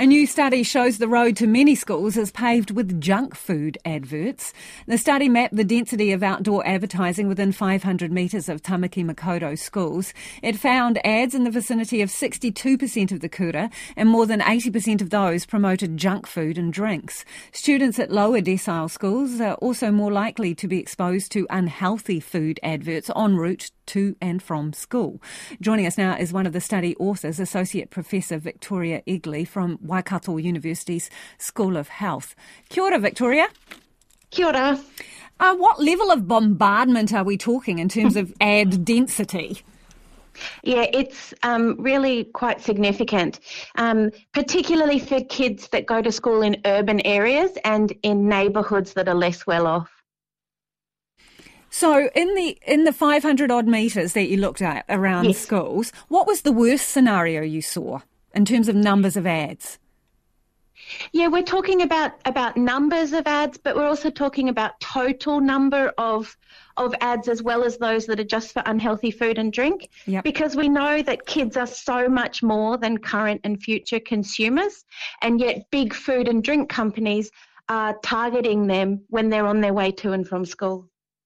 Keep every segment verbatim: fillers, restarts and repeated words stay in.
A new study shows the road to many schools is paved with junk food adverts. The study mapped the density of outdoor advertising within five hundred metres of Tamaki Makaurau schools. It found ads in the vicinity of sixty-two percent of the kura, and more than eighty percent of those promoted junk food and drinks. Students at lower decile schools are also more likely to be exposed to unhealthy food adverts en route to and from school. Joining us now is one of the study authors, Associate Professor Victoria Egley from Waikato University's School of Health. Kia ora, Victoria. Kia ora. Uh, what level of bombardment are we talking in terms of ad density? Yeah, it's um, really quite significant, um, particularly for kids that go to school in urban areas and in neighbourhoods that are less well off. So in the in the five hundred odd metres that you looked at around Yes. schools, what was the worst scenario you saw in terms of numbers of ads? Yeah, we're talking about, about numbers of ads, but we're also talking about total number of of ads as well as those that are just for unhealthy food and drink. Yep. Because we know that kids are so much more than current and future consumers, and yet big food and drink companies are targeting them when they're on their way to and from school.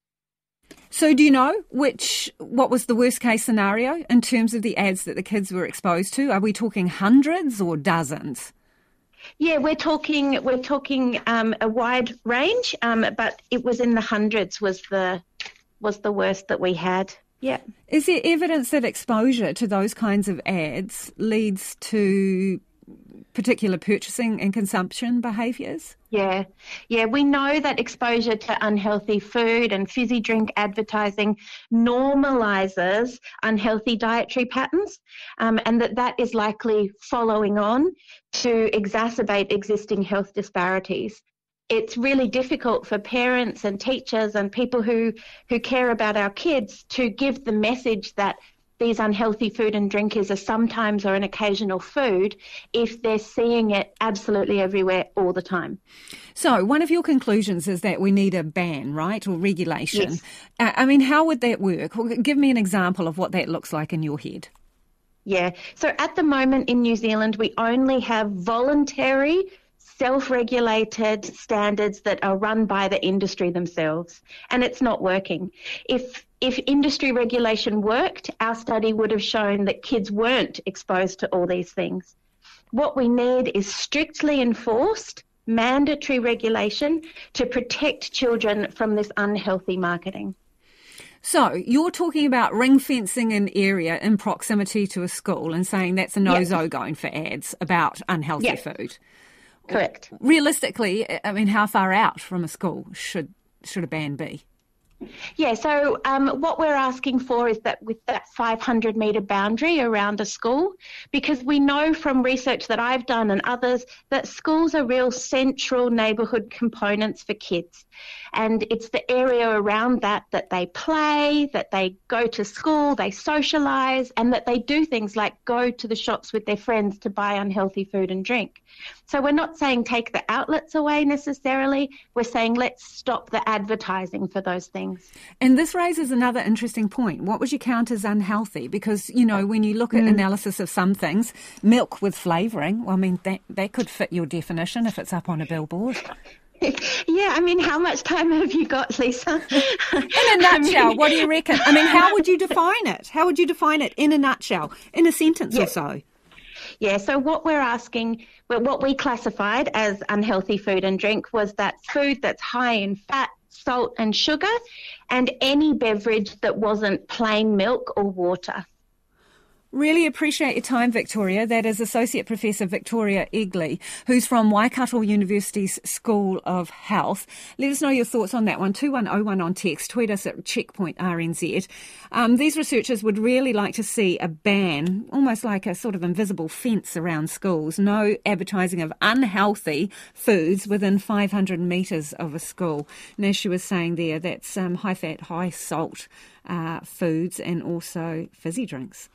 So do you know which what was the worst case scenario in terms of the ads that the kids were exposed to? Are we talking hundreds or dozens? Yeah, we're talking we're talking um, a wide range, um, but it was in the hundreds was the was the worst that we had. Yeah. Is there evidence that exposure to those kinds of ads leads to particular purchasing and consumption behaviours? Yeah, yeah, we know that exposure to unhealthy food and fizzy drink advertising normalises unhealthy dietary patterns, um, and that that is likely following on to exacerbate existing health disparities. It's really difficult for parents and teachers and people who, who care about our kids to give the message that these unhealthy food and drink is a sometimes or an occasional food if they're seeing it absolutely everywhere all the time. So one of your conclusions is that we need a ban, right, or regulation. Yes. Uh, I mean, how would that work? Well, give me an example of what that looks like in your head. Yeah, so at the moment in New Zealand, we only have voluntary self-regulated standards that are run by the industry themselves, and it's not working. If if industry regulation worked, our study would have shown that kids weren't exposed to all these things. What we need is strictly enforced, mandatory regulation to protect children from this unhealthy marketing. So you're talking about ring fencing an area in proximity to a school and saying that's a no-zo Yep. going for ads about unhealthy Yep. food. Correct. Realistically, I mean, how far out from a school should should a ban be? Yeah, so um, what we're asking for is that with that five hundred metre boundary around a school, because we know from research that I've done and others that schools are real central neighbourhood components for kids. And it's the area around that that they play, that they go to school, they socialise, and that they do things like go to the shops with their friends to buy unhealthy food and drink. So we're not saying take the outlets away necessarily, we're saying let's stop the advertising for those things. And this raises another interesting point. What would you count as unhealthy? Because, you know, when you look at mm. analysis of some things, milk with flavouring, well, I mean, that, that could fit your definition if it's up on a billboard. Yeah, I mean, how much time have you got, Lisa? In a nutshell, I mean, what do you reckon? I mean, how would you define it? How would you define it in a nutshell, in a sentence yeah. or so? Yeah, so what we're asking, well, what we classified as unhealthy food and drink was that food that's high in fat, salt and sugar, and any beverage that wasn't plain milk or water. Really appreciate your time, Victoria. That is Associate Professor Victoria Egley, who's from Waikato University's School of Health. Let us know your thoughts on that one. two one oh one on text. Tweet us at Checkpoint R N Z. Um, these researchers would really like to see a ban, almost like a sort of invisible fence around schools. No advertising of unhealthy foods within five hundred metres of a school. And as she was saying there, that's um, high-fat, high-salt uh, foods and also fizzy drinks.